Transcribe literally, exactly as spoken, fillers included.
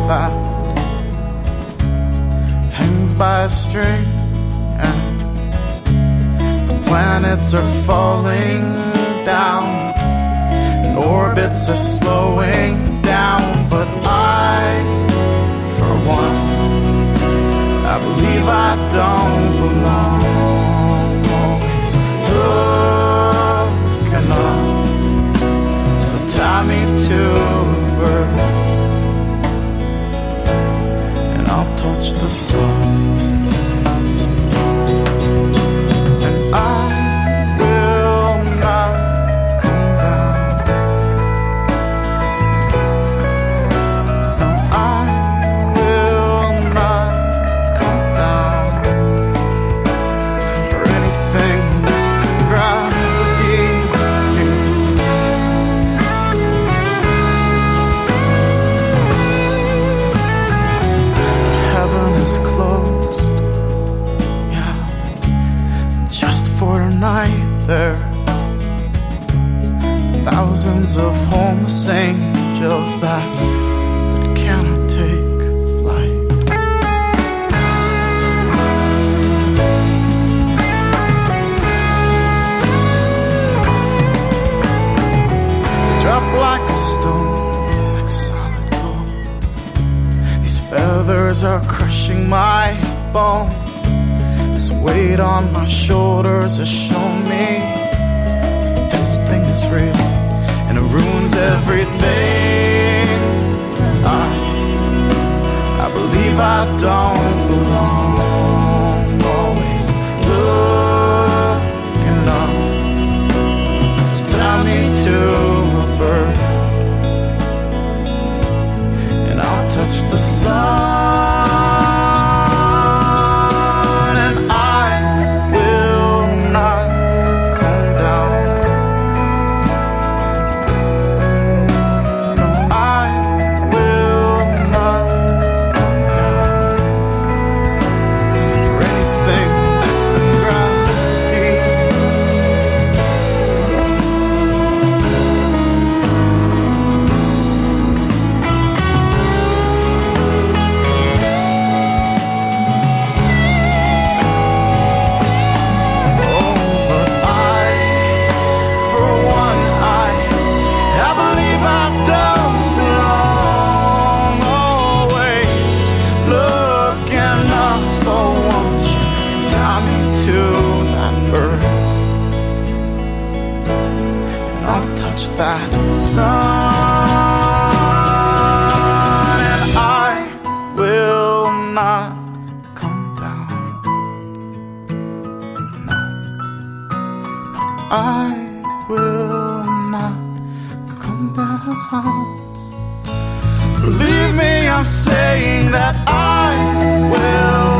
that hangs by a string, and the planets are falling down and orbits are slowing down. But I, for one, I believe I don't belong. Always looking up, so tie me to a bird and I'll touch the sun. And I will not come down. No, I will not come down for anything less than gravity. Heaven is closed, yeah, just for tonight. There's thousands of homeless angels that, that cannot take flight. Drop like a stone, like solid gold. These feathers are crushing my bones. This weight on my shoulders has shown me that this thing is real, and it ruins everything. I, I believe I don't belong. Always looking up, so tie me to a bird and I'll touch the sun. And I will not come down. No, I will not come down for anything less than gravity. Oh, but I, for one, I, I believe I don't belong. Always looking up, so won't you tie me to that bird and I'll touch that sun. And I will not come down. No, I will not come down. Believe me, I'm saying that I will